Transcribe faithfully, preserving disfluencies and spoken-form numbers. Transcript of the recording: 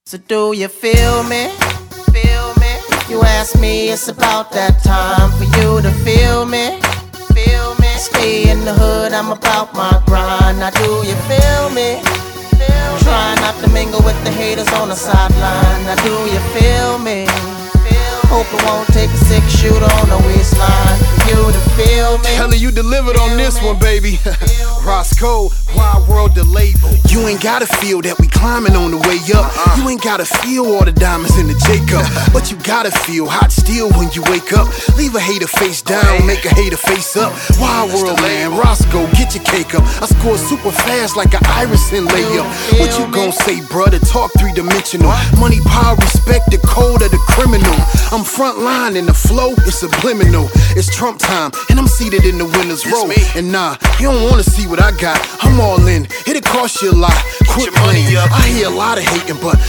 So do you feel me? Feel me? If you ask me, it's about that time for you to feel me. Feel me? Stay in the hood, I'm about my grind. Now do you feel me? Try not to mingle with the haters on the sideline. Now do you feel me? Hope it won't take a six shooter on the waistline for you to feel me. Kelly, you delivered on this one, baby. Roscoe, Wild World, the label. You ain't gotta feel that we climbing on the way up. You ain't gotta feel all the diamonds in the Jacob, but you gotta feel hot steel when you wake up. Leave a hater face down, make a hater face up. Wild World, man, Roscoe, get your cake up. I score super fast like an Iverson layup. What you gon' say, brother? Talk three-dimensional. Money, power, respect, the code of the criminal. I'm front line and the flow is subliminal. It's Trump time and I'm seated in the winner's row. And nah, you don't wanna see what I got. I'm all in. It'll cost you a lot. Quit playing. I hear a lot of hating, but